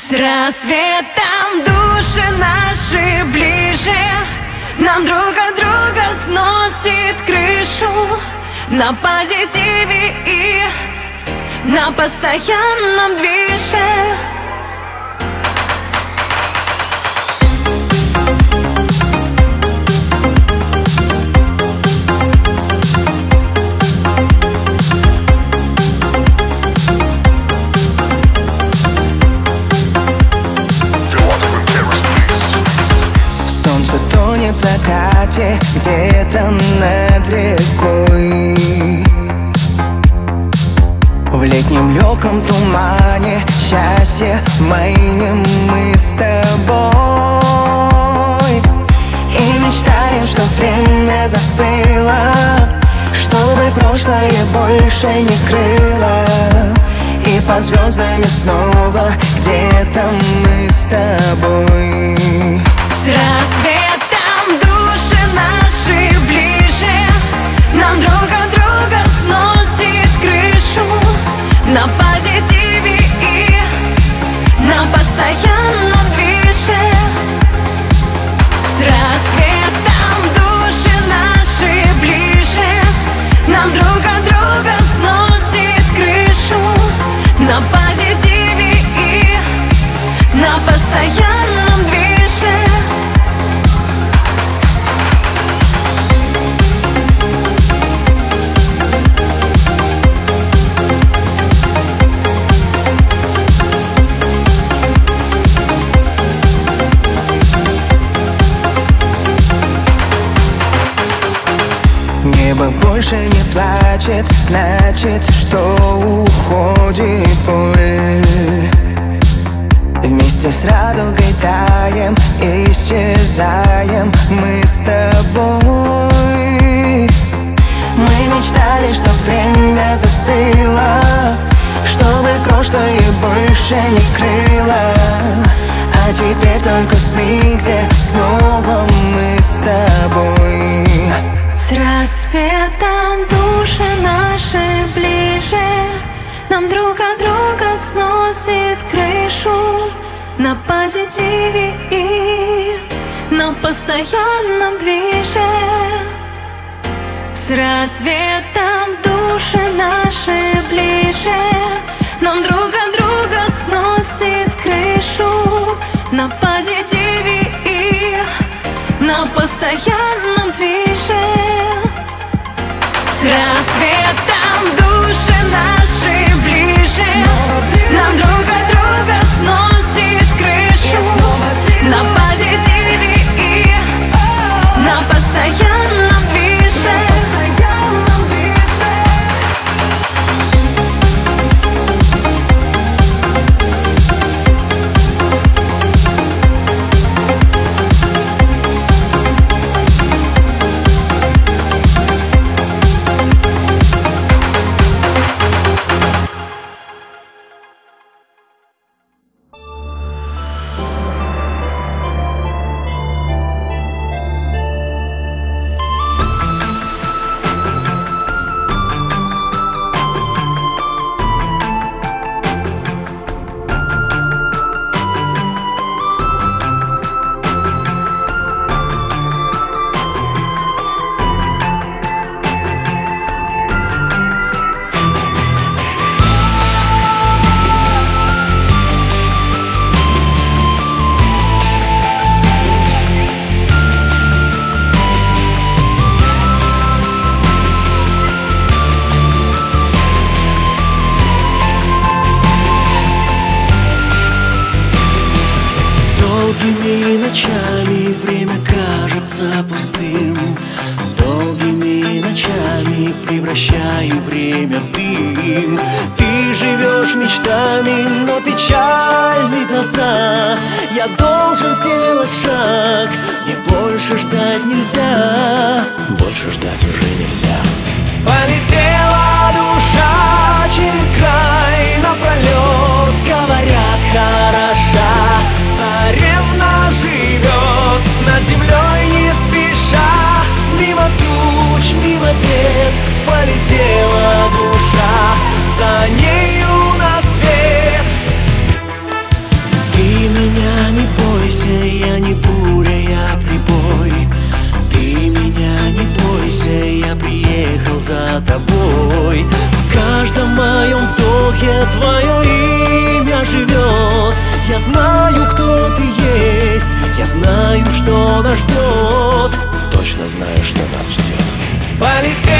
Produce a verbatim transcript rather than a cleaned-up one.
С рассветом души наши ближе, нам друг от друга сносит крышу. На позитиве и на постоянном движе. В закате где-то над рекой, в летнем легком тумане счастье маним мы с тобой. И мечтаем, что время застыло, чтобы прошлое больше не крыло. И под звездами снова где-то мы с тобой. С рассветом души наши ближе, нам друг от друга сносит крышу. На позитиве и на постоянном движе. С рассветом души наши ближе, нам друг от друга сносит крышу. На позитиве и на постоянном движе. Небо больше не плачет, значит, что уходит боль. Вместе с радугой таем, исчезаем мы с тобой. Мы мечтали, чтоб время застыло, чтобы прошлое больше не крыло. А теперь только сны, где снова мы с тобой. С рассветом души наши ближе, нам друг от друга сносит крышу. На позитиве и на постоянном движе. С рассветом души наши ближе, нам друг от друга сносит крышу. На позитиве и на постоянном движе. С рассветом души наши ближе, нам друг от друга сносит крышу. На позитиве и на постоянном движе. Долгими ночами время кажется пустым. Долгими ночами превращаю время в дым. Ты живешь мечтами, но печальны глаза. Я должен сделать шаг, мне больше ждать нельзя. Больше ждать уже нельзя. Полетела душа через край напролет. Говорят, хороша царевна живет над землей не спеша. Мимо туч, мимо бед полетела душа, за нею на свет. Ты что нас ждет. Точно знаю, что нас ждет. Полетели